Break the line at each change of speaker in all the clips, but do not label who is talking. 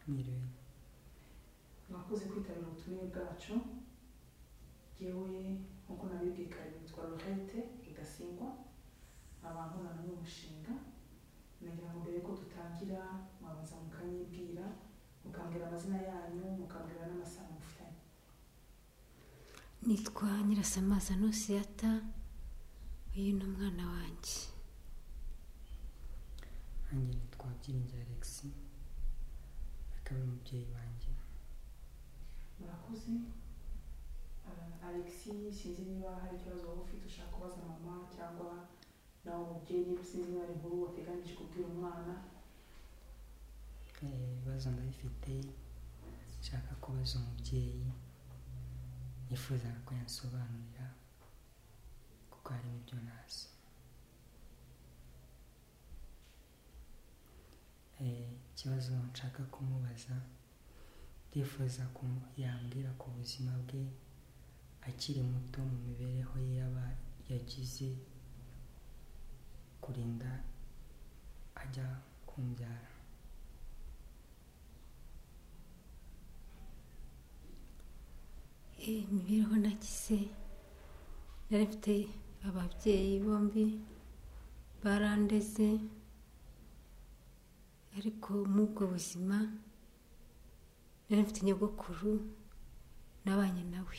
Mwiriwe.
Mwakoze kwitabira ubutumire bwacu. Yewe nkuko nabibwiye kare nitwa Lorette Rudasingwa, abantu nani umushinga. Nagira ngo mbere ko dutangira mwabanza mukanyibwira, mukambwira amazina yanyu, mukambwira n'amasano mufitanye.
Nitwa Nyirasamaza Nusiyata, uyu ni umwana wanjye.
Nanjye nitwa Byiringiro Alex, akaba ari umubyeyi wanjye.
Murakoze. Alex, sinzi niba hari ikibazo waba ufite ushaka kubaza mama cyangwa nawe umubyeyi, niba sinzi niba ari inkuru wateganyije kubwira umwana.
Ibibazo ndabifite, nshaka kubaza umubyeyi, nifuza ko yansobanurira kuko harimo ibyo ntazi. Ikibazo nshaka kumubaza, ndifuza ko yambwira ku buzima bwe akiri muto, mu mibereho ye yaba yagize kurinda ajya kumbyara.
Imibereho nagize, nari mfite ababyeyi bombi barandeze, ariko muri ubwo buzima nari mfite nyogokuru nabanye nawe,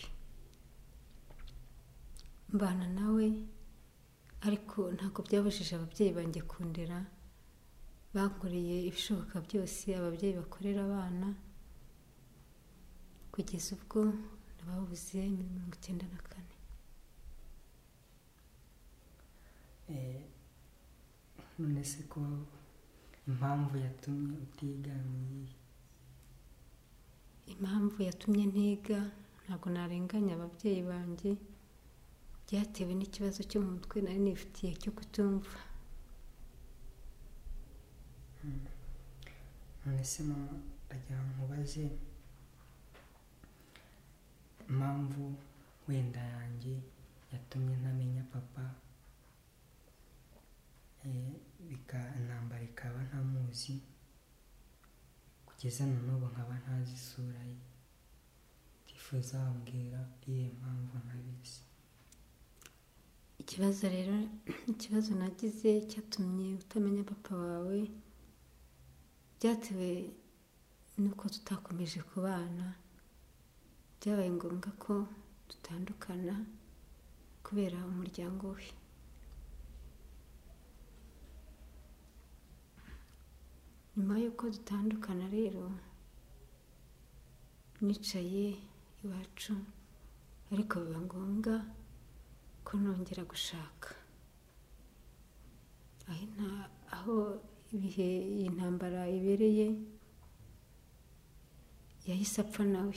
mbana nawe, ariko ntabwo byabujije ababyeyi banjye kundera. Bankoreye ibishoboka byose ababyeyi bakorera abana, kugeza ubwo nababuze muri 1994.
None se ko impamvu yatumye utiga ni iyihe?
Impamvu yatumye ntiga ntabwo narenganya ababyeyi banjye, byatewe n'ikibazo cyo mu mutwe nari nifitiye cyo kutumva.
None se mama, ndagira ngo nkubaze impamvu wenda yanjye yatumye ntamenya papa, intambara ikaba ntamuzi, kugeza na n'ubu nkaba ntazi isura ye. Ndifuza wambwira iyihe mpamvu ntabizi.
Ikibazo nagize cyatumye utamenya papa wawe, byatewe nuko tutakomeje kubana. Byabaye ngombwa ko dutandukana kubera umuryango we. Nyuma y'uko dutandukana rero, nicaye iwacu, ariko biba ngombwa ko nongera gushaka. Aho ibihe iyi ntambara ibereye, yahise apfa nawe.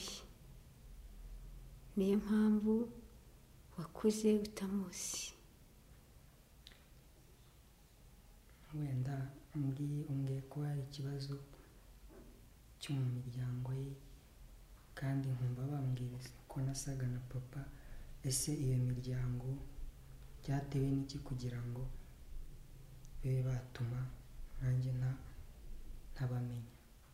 Niyo mpamvu wakuze utamuzi.
Wenda umbwiye ko hari ikibazo cyo mu miryango ye, kandi nkumva bambwira ko nasaga na papa. Ese iyo miryango byatewe n'iki kugira ngo bibe batuma nanjye ntabamenya?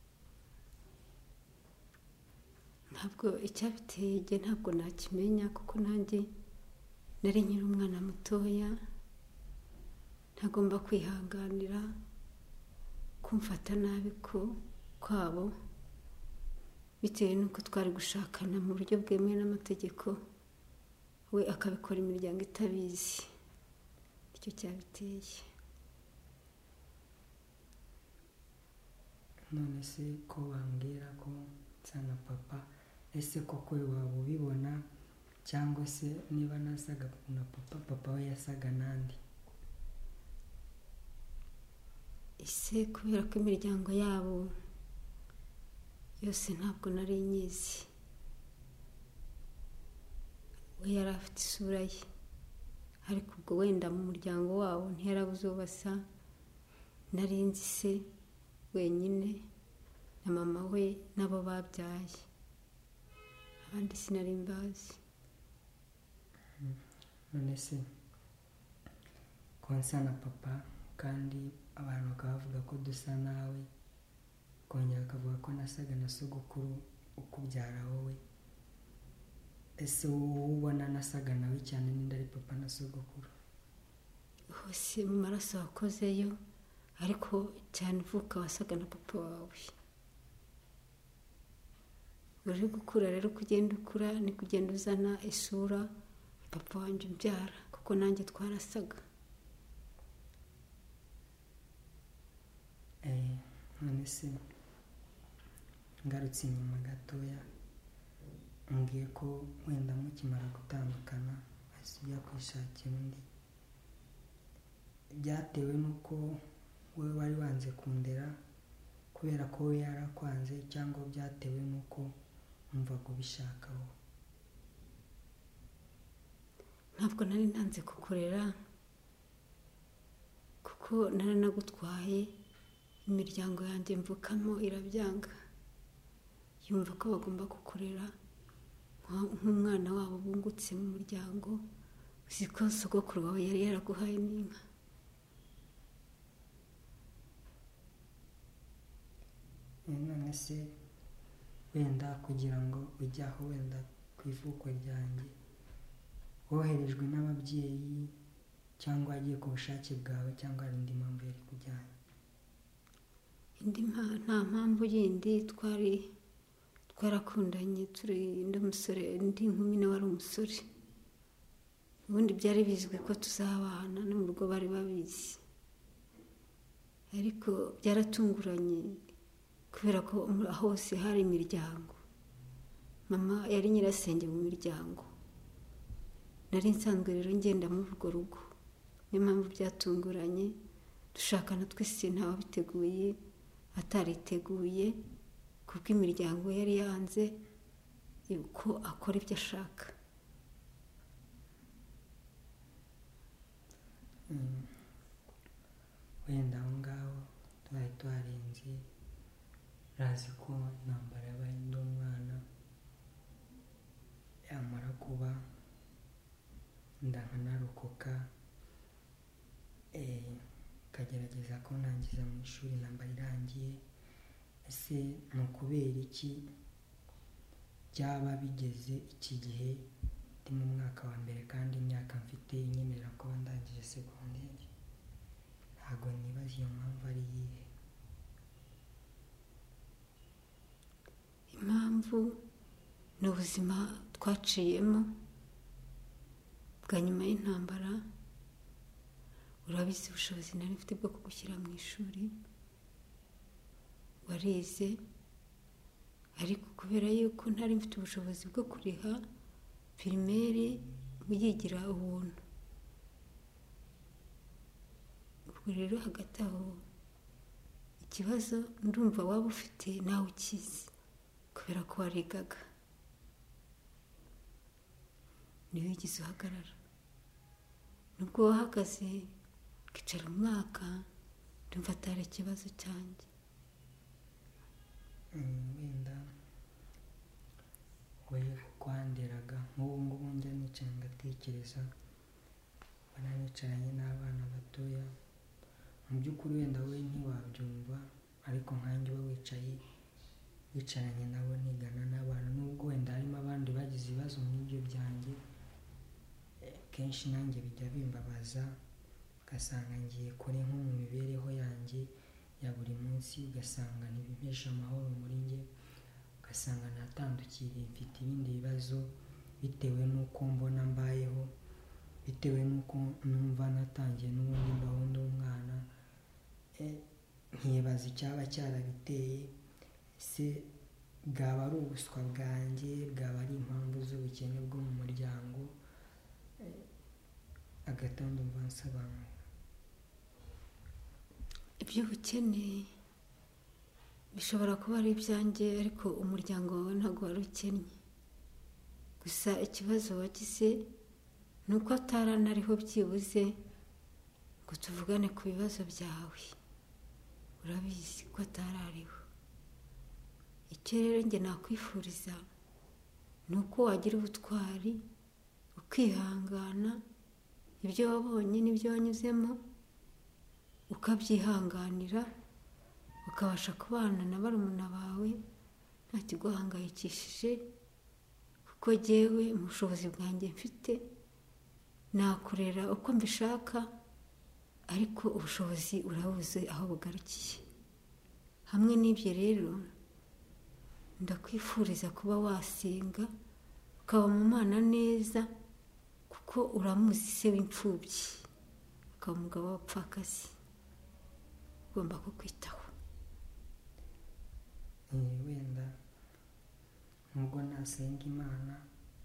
Ntabwo icyabiteye ntabwo nakimenya, kuko nanjye nari nkiri umwana mutoya, ntagomba kwihanganira kumfata nabi kwabo, bitewe n'uko twari gushakana mu buryo bwemewe n'amategeko, we akabikora imiryango itabizi. Nicyo cyabiteye.
None se ko bambwira ko nsa na papa, ese koko waba ubibona, cyangwa se niba nasaga na papa we yasaga nandi?
Ese kubera ko imiryango yabo yose ntabwo nari nyizi, we yari afite isura ye, ariko ubwo wenda mu muryango wabo ntiyarabuze uwo basa. Nari nzi se wenyine na mama we n'abo babyaye, abandi sinari mbazi.
None se ko nsa na papa, kandi abantu bakaba bavuga ko dusa nawe, ko bakongera bakavuga ko nasaga na sogokuru ukubyara wowe. Ese wowe ubona nasaga nawe cyane n'indi ari papa na sogokuru?
hose mu maraso wakozeyo, ariko cyane uvuka wasaga na papa wawe. uri gukura rero, kugenda ukura ni kugenda uzana isura papa wanjye ubyara, kuko nanjye twarasaga.
None se ngarutse inyuma gatoya, mbwiye ko wenda mukimara gutandukana wahise ujya kwishakira undi, byatewe n'uko wowe wari wanze kundera kubera ko we yarakwanze, cyangwa byatewe n'uko wumvaga ubishaka wowe?
Ntabwo nari ntanze kukurera, kuko nari nagutwaye, imiryango yanjye mvukamo irabyanga, yumva ko bagomba kukurera nk'umwana wabo bungutse mu muryango. Uzi ko sogokuru wawe yari yaraguhaye n'inka.
None se wenda kugira ngo ujye aho wenda ku ivuko ryanjye, woherejwe n'ababyeyi cyangwa wagiye ku bushake bwawe, cyangwa hari indi mpamvu yari kujyana?
Nta mpamvu yindi, twarakundanye turi ndi umusore, ndi inkumi nawe ari umusore. Ubundi byari bizwi ko tuzabana, no mu rugo bari babizi, ariko byaratunguranye kubera ko hose hari imiryango. Mama yari nyirasenge mu miryango, nari nsanzwe rero ngenda muri urwo rugo. Niyo mpamvu byatunguranye, dushakana twese ntawabiteguye atariteguye, kuko imiryango yari yanze ko akora ibyo ashaka.
Wenda aho ngaho twari twarenze, urazi ko intambara yabaye ndi umwana, yamara kuba ndanarokoka, kagerageza ko ntangiza mu ishuri intambara irangiye. Ese ni ukubera iki byaba bigeze iki gihe ndi mu mwaka wa mbere, kandi imyaka mfite inyemerera kuba ndangije segonderi? Ntabwo nibaza iyo mpamvu ari iyihe.
Impamvu ni ubuzima twaciyemo bwa nyuma y'intambara. Urabizi ubushobozi nari mfite bwo kugushyira mu ishuri, warize, ariko kubera yuko ntari mfite ubushobozi bwo kuriha pirimeri uyigira ubuntu. Ubwo rero hagati aho ikibazo ndumva waba ufite nawe ukizi, kubera ko warigaga, niwe wigeze uhagarara. Nubwo wahagaze ukicara umwaka, ndumva atari ikibazo cyanjye.
Wenda we kwanderaga, nk'ubu ngubu njya nicara ngatekereza, mbona nicaranye n'abana batoya, mu by'ukuri wenda we ntiwabyumva, ariko nkanjye uba wicaranye nabo nigana n'abana, nubwo wenda harimo abandi bagize ibibazo nk'ibyo byanjye, kenshi nanjye bijya bimbabaza, ugasanga ngiye kure nko mu mibereho yanjye ya buri munsi, ugasanga ntibimesha amahoro muri njye, ugasanga natandukiriye, mfite ibindi bibazo bitewe n'uko mbona mbayeho, bitewe n'uko numva natangiye n'ubundi mbaho ndi umwana. Nkibaza icyaba cyarabiteye, se bwaba ari ubuswa bwanjye, bwaba ari impamvu z'ubukene bwo mu muryango? Agatondo mba nsobanura.
Iby'ubukene bishobora kuba ari ibyanjye, ariko umuryango wawe ntabwo wari ukennye. Gusa ikibazo wagize ni uko ataranariho byibuze ngo tuvugane ku bibazo byawe. Urabizi ko atarariho. Icyo rero njye nakwifuriza ni uko wagira ubutwari, ukihangana, ibyo wabonye n'ibyo wanyuzemo ukabyihanganira, ukabasha kubana na barumuna bawe nta kiguhangayikishije, kuko jyewe mu bushobozi bwanjye mfite nakorera uko mbishaka, ariko ubushobozi urabuze aho bugarukiye. Hamwe n'ibyo rero ndakwifuriza kuba wasenga ukaba mu Mana neza, kuko uramuzi se w'imfubyi, ukaba umugabo w'abapfakazi ugomba kukwitaho.
wenda nubwo nasenga Imana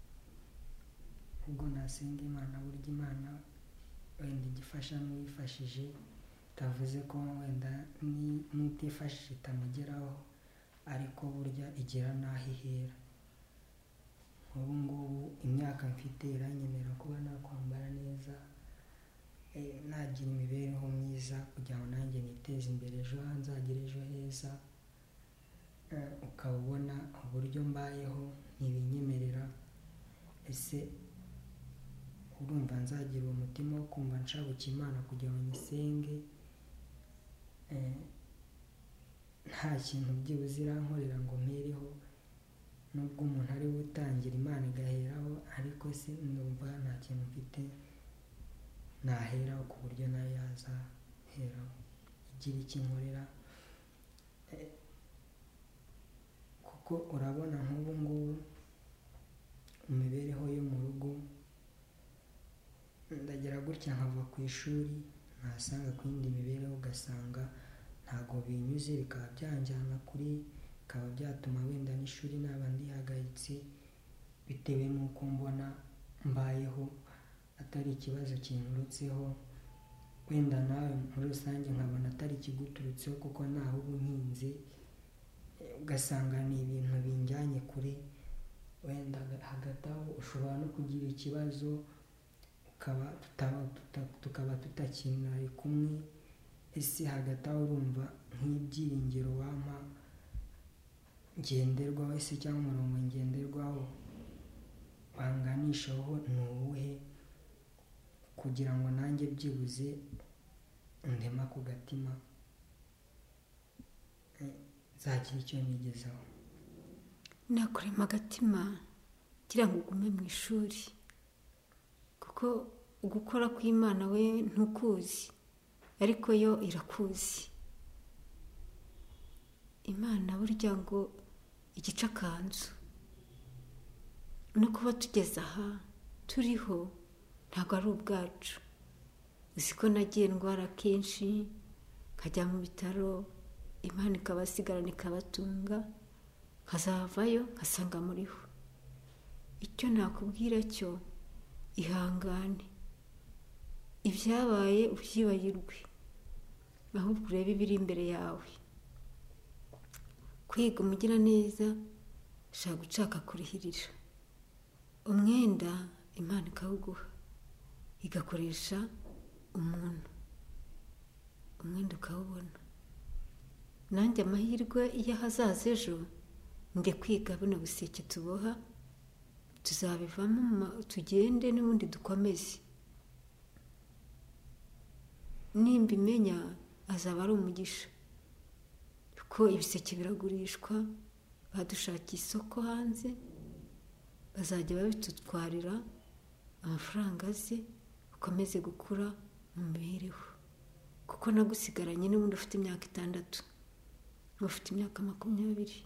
burya Imana wenda igifasha n'uwifashije, itavuze ko wenda n'utifashije itamugeraho, ariko burya igira n'aho ihera. ubu ngubu imyaka mfite iranyemerera kuba nakwambara neza, nagira imibereho myiza kugira ngo nanjye niteze imbere, ejo nzagire ejo heza. Ukaba ubona uburyo mbayeho ntibinyemerera, ese urumva nzagira umutima wo kumva nshabuka Imana kugira ngo nyisenge nta kintu byibuze irankorera ngo mpereho, nubwo umuntu ari we utangira Imana igaheraho, ariko se numva nta kintu mfite naheraho ku buryo nayo yazaheraho igira icyo inkorera. Kuko urabona nk'ubu ngubu imibereho yo mu rugo, ndagira gutya nkava ku ishuri nasanga ku yindi mibereho ugasanga ntabwo binyuze, bikaba byanjyana kuri, bikaba byatuma wenda n'ishuri naba ndihagaritse, bitewe n'uko mbona mbayeho atari ikibazo kinturutseho, wenda nawe muri rusange nkabona atari ikiguturutseho kuko naho uba unkinze, ugasanga ni ibintu binjyanye kure. Wenda hagati aho ushobora no kugira ikibazo tukaba tutakinari kumwe, ese hagati aho urumva nk'ibyiringiro wampa ngenderwaho ese cyangwa umurongo ngenderwaho wanganishaho ni uwuhe, kugira ngo nanjye byibuze ndema ku gatima nzagira icyo nigezaho.
Nakurema agatima kugira ngo ugume mu ishuri, kuko ugukora kw'Imana we ntukuzi, ariko yo irakuzi. Imana burya ngo igice akanzu, no kuba tugeze aha turiho ntabwo ari ubwacu. Uzi ko nagiye ndwara kenshi nkajya mu bitaro, Imana ikabasigarana ikabatunga, nkazavayo nkasanga muriho. Icyo nakubwira cyo, ihangane, ibyabaye ubyibagirwe, ahubwo urebe ibiri imbere yawe. Kwiga umugiraneza ushaka gushaka kurihirira umwenda, Imana ikawuguha, igakoresha umuntu, umwenda ukawubona. Nanjye amahirwe y'ahazaza ejo, ndi kwiga buno buseke tuboha, tuzabivamo tugende n'ubundi dukomeze. Nimba imenya azaba ari umugisha, kuko ibiseke biragurishwa, badushakiye isoko hanze, bazajya babitutwarira amafaranga ze, ukomeze gukura mu mibereho. Kuko nagusigaranye n'ubundi ufite imyaka 6, ufite imyaka 20.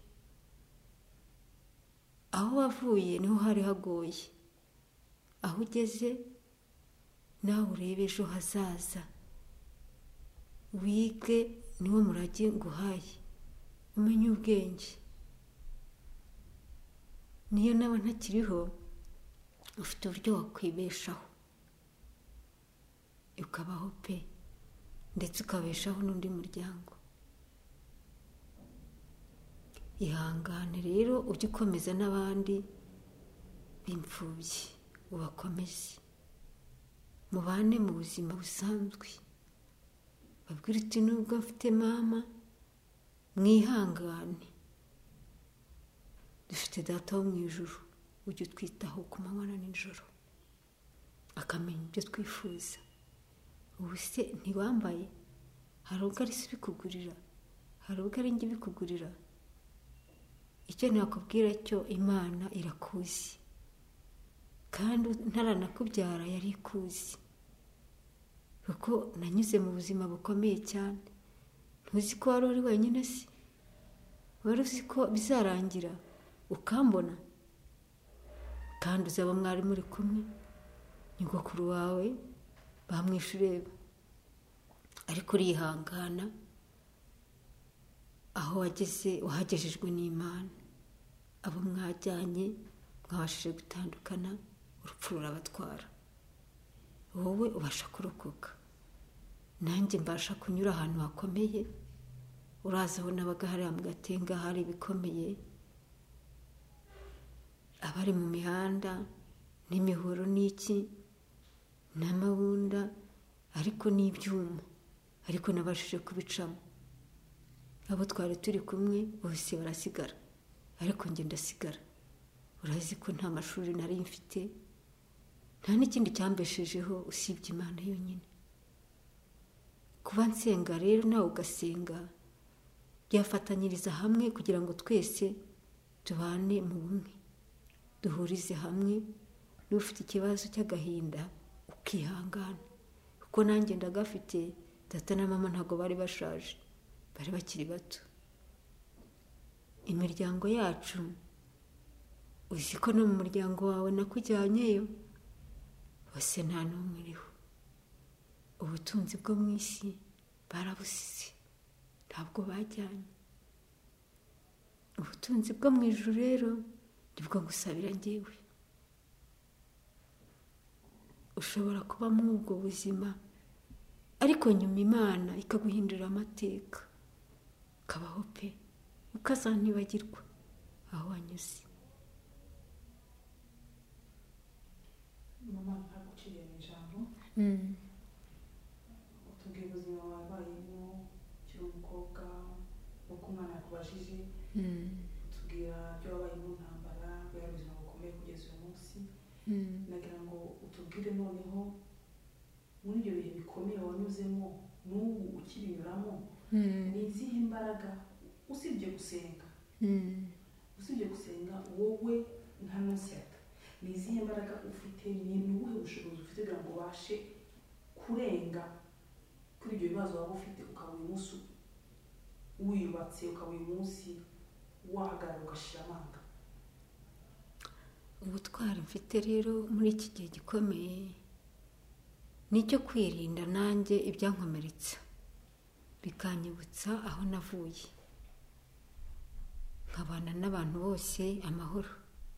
Aho wavuye niho hari hagoye, aho ugeze nawe urebe ejo hazaza, wige, niwo murage nguhaye, umenye ubwenge. Niyo naba ntakiriho, ufite uburyo wakwibeshaho, ukabaho pe, ndetse ukabeshaho n'undi muryango. Ihangane rero, ujye ukomeza n'abandi b'imfubyi, ubakomeze, mubane mu buzima busanzwe. Babwire uti nubwo mfite mama, mwihangane, dufite data wo mu ijuru, ujye utwitaho ku manywa na nijoro, akamenya ibyo twifuza. Ubu se ntiwambaye? Hari ubwo ari se ubikugurira? hari ubwo ari njye ibikugurira. Icyo nakubwira cyo Imana irakuzi, kandi ntaranakubyara yari ikuzi, kuko nanyuze mu buzima bukomeye cyane. Ntuzi ko wari uri wenyine se? Wari uzi ko bizarangira ukambona, kandi uzaba mwari muri kumwe, nyogokuru wawe bamwishe ureba, ariko urihangana. Aho wageze wahagejejwe n'Imana. Abo mwajyanye mwabashije gutandukana, urupfu rurabatwara, wowe ubasha kurokoka, nanjye mbasha kunyura ahantu hakomeye. Uraza aho nabaga hariya mu Gatenga hari ibikomeye, abari mu mihanda n'imihoro n'iki n'amabunda, ariko n'ibyuma, ariko nabashije kubicamo. Abo twari turi kumwe bose barasigara, ariko njye ndasigara. Urazi ko nta mashuri nari mfite, nta n'ikindi cyambeshejeho usibye Imana yonyine. Kuba nsenga rero nawe ugasenga, byafatanyiriza hamwe kugira ngo twese tubane mu bumwe, duhurize hamwe. N'ufite ikibazo cy'agahinda ukihangana, kuko nanjye ndagafite. Data na mama ntabwo bari bashaje, bari bakiri bato. Imiryango yacu, uzi ko no mu muryango wawe nakujyanyeyo, bose nta n'umwe uriho. Ubutunzi bwo mu isi barabusize, ntabwo bajyanye. Ubutunzi bwo mu ijuru rero nibwo ngusabira njyewe. Ushobora kuba muri ubwo buzima, ariko nyuma Imana ikaguhindurira amateka, ukabaho pe, ukazanibagirwa aho wanyuze.
Mama ntaguciye mu ijambo, utubwira ubuzima wabayemo ukiri umukobwa, uko umwana yakubajije, utubwira ibyo wabaye mu ntambara, bwari ubuzima bukomeye kugeza uyu munsi. Nagira ngo utubwire noneho muri ibyo bihe bikomeye wanyuzemo n'ubu ukibinyuramo, ni izihe mbaraga usibye gusenga wowe nka Nonsiyata, ni izihe mbaraga ufite, ni ubuhe bushobozi ufite kugira ngo ubashe kurenga kuri ibyo bibazo waba ufite, ukaba uyu munsi wiyubatse, ukaba uyu munsi wahagarara ugashira amanga?
Ubutwari mfite rero muri iki gihe gikomeye ni icyo kwirinda nanjye ibyankomeretsa, bikanyibutsa aho navuye, nkabana n'abantu bose amahoro.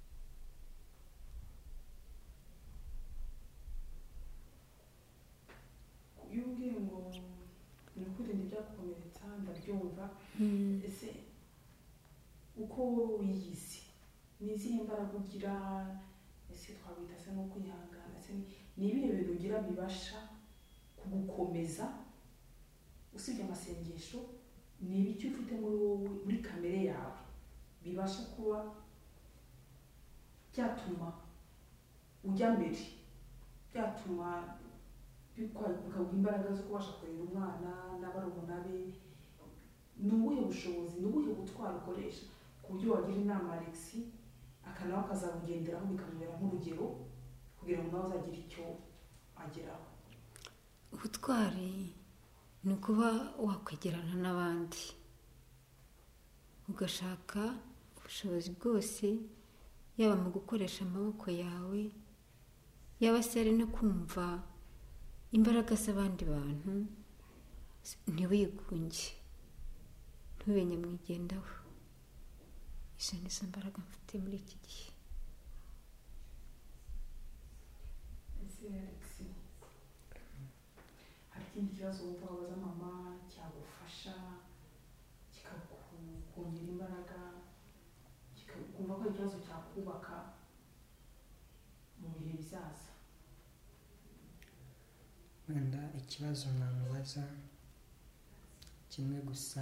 Iyo umbwiye ngo ni ukwirinda ibyagukomeretsa ndabyumva, ese uko wiyizi ni izihe mbaraga ugira? Ese twabita se no kwihangana, ese ni ibihe bintu ugira bibasha kugukomeza usibye amasengesho? Ni ibiki ufite muri wowe, muri kamere yawe, bibasha kuba byatuma ujya mbere, byatuma bikaguha imbaraga zo kubasha kurera umwana n'abarumuna be? Ni ubuhe bushobozi, ni ubuhe butwari ukoresha ku buryo wagira inama Alex akanawe akazabugenderaho bikamubera nk'urugero kugira ngo nawe azagire icyo ageraho?
Ubutwari ni ukuba wakwegerana n'abandi, ugashaka ubushobozi bwose, yaba mu gukoresha amaboko yawe, yaba se ari no kumva imbaraga z'abandi bantu, ntiwigunge, ntube nyamwigendaho. Izo ni zo mbaraga mfite muri iki gihe.
Ese Alex, hari ikindi kibazo wumva wabaza mama cyagufasha kikakongera imbaraga, kikumva ko ikibazo cyakubaka mu bihe bizaza?
Wenda ikibazo namubaza kimwe gusa,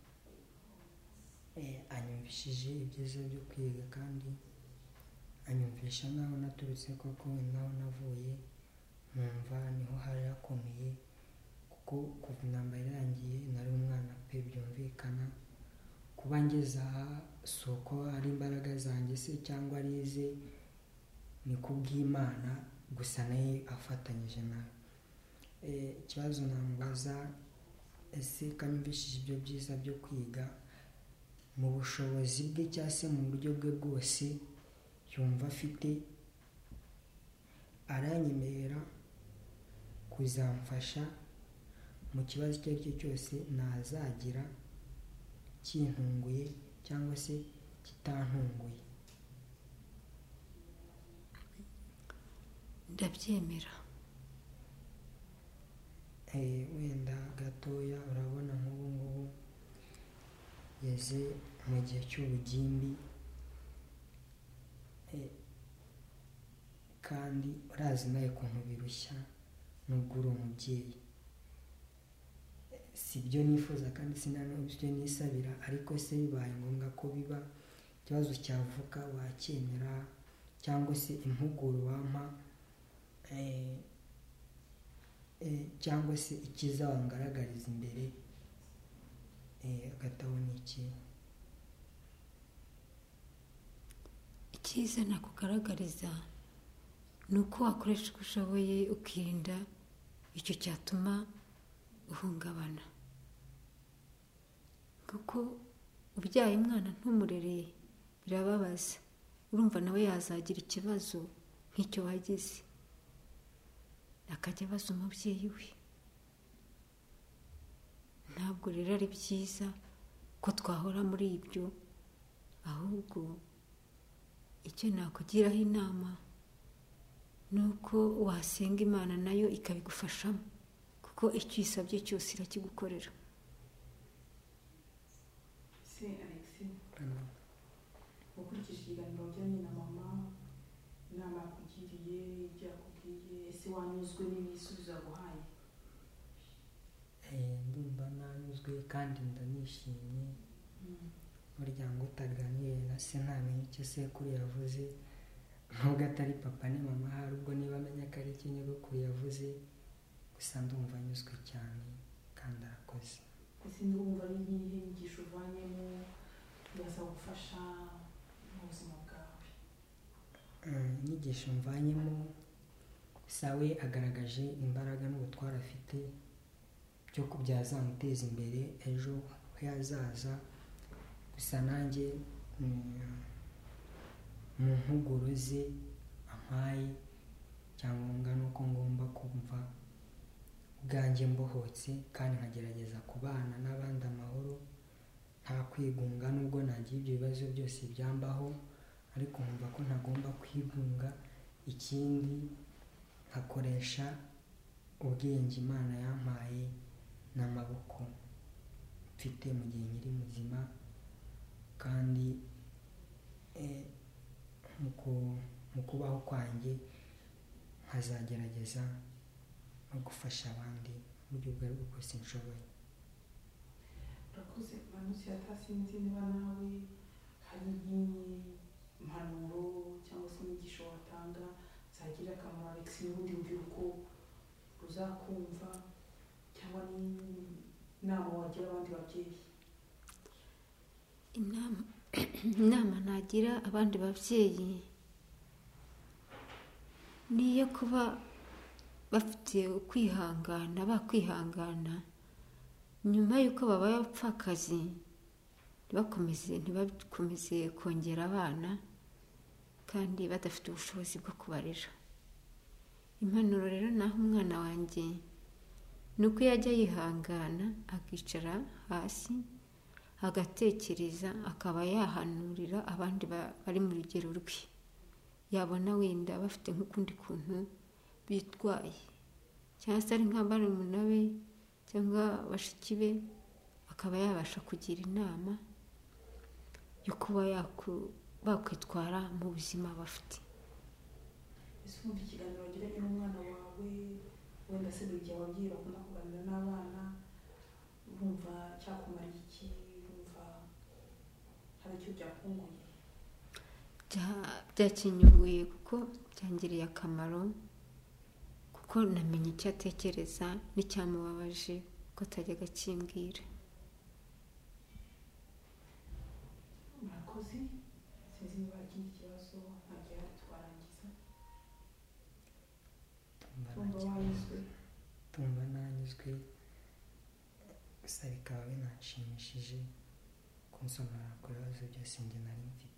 anyumvishije ibyiza byo kwiga, kandi anyumvisha naho naturutse, koko naho navuye nkumva niho hari hakomeye, kuko kuva intambara irangiye nari umwana pe byumvikana, kuba ngeze aha si uko ari imbaraga zanjye se cyangwa ari ize, ni kubw'Imana gusa nayo afatanyije nawe. Ikibazo namubaza, ese kanyumvishije ibyo byiza byo kwiga mu bushobozi bwe cyangwa se mu buryo bwe bwose yumva afite, aranyemerera kuzamfasha mu kibazo icyo ari cyo cyose nazagira kintunguye cyangwa se kitantunguye?
Ndabyemera.
Wenda gatoya, urabona nk'ubu ngubu yeze mu gihe cy'ubugimbi, kandi urazi nawe ukuntu birushya nubwo uri umubyeyi. Si byo nifuza kandi sinanubyo nisabira, ariko se bibaye ngombwa ko biba, ikibazo cyavuka wacyemera, cyangwa se impuguro wampa, cyangwa se icyiza wangaragariza imbere, agatabo ni iki?
Icyiza nakugaragariza ni uko wakoresha uko ushoboye ukirinda icyo cyatuma uhungabana, kuko ubyaye umwana ntumurereye birababaza. Urumva nawe yazagira ikibazo nk'icyo wagize, akajya abaza umubyeyi we. Ntabwo rero ari byiza ko twahora muri ibyo, ahubwo icyo nakugiraho inama ni uko wasenga Imana nayo ikabigufashamo, kuko icyo uyisabye cyose irakigukorera.
Se Alex, ukurikije ikiganiro wajyanye na mama, inama yakugiriye, ibyo yakubwiye, ese wanyuzwe n'ibisubizo yaguhaye?
Ndumva nanyuzwe kandi ndanishimye. Umuryango utaganiriye na se ntamenye icyo sekuru yavuze, nubwo atari papa ni mama, hari ubwo niba amenya ko ari icyo nyogokuru yavuze, gusa ndumva anyuzwe cyane kandi arakoze.
Ese ndumva ari nk'iyihe nyigisho uvanyemo yazagufasha mu buzima bwawe?
Inyigisho mvanyemo, sawe agaragaje imbaraga n'ubutware afite byo kubyazamuteza imbere ejo he hazaza. Gusa nanjye mu mpuguro ze ampaye, icyangombwa ni uko ngomba kumva ubwanjye mbohotse kandi nkagerageza kubana n'abandi amahoro, nta kwigunga. Nubwo nagira ibyo bibazo byose byambaho, ariko nkumva ko ntagomba kwigunga. Ikindi nkakoresha ubwenge Imana yampaye n'amaboko mfite mu gihe nkiri muzima, kandi mu kubaho kwanjye nkazagerageza no gufasha abandi mu buryo ubwo ari bwo bwose nshoboye.
Urakoze Manusi, sinzi niba nawe hari nk'impanuro cyangwa se inyigisho watanga zagirira akamaro Alex n'urundi rubyiruko ruzakumva, cyangwa n'inama wagira abandi babyeyi?
Inama nagira abandi babyeyi ni iyo kuba bafite ukwihangana, bakwihangana nyuma y'uko babaye abapfakazi, ntibakomeze kongera abana kandi badafite ubushobozi bwo kubarera. Impanuro rero naho umwana wanjye ni uko yajya yihangana, akicara hasi agatekereza, akaba yahanurira abandi bari mu rugero rwe. Yabona wenda bafite nk'ukundi kuntu bitwaye, cyangwa se ari nk'abarumuna be cyangwa bashiki be, akaba yabasha kugira inama yo kuba bakwitwara mu buzima bafite.
Ese wumva ikiganiro wagiranye n'umwana wawe, wenda se buri gihe ababyeyi bakunda kuganira n'abana, bumva cyakumariye iki? Bumva hari icyo byakunguye?
Byakinyunguye kuko byangiriye akamaro, kuko kuko namenye icyo atekereza n'icyamubabaje ko atajyaga akimbwira.
murakoze, sinzi niba hari ikindi kibazo ntagiye hari twarangiza. Tumva wanyuzwe.
Tumva nanyuzwe, gusa bikaba binanshimishije kunsomera ku bibazo byose njye nari mfite.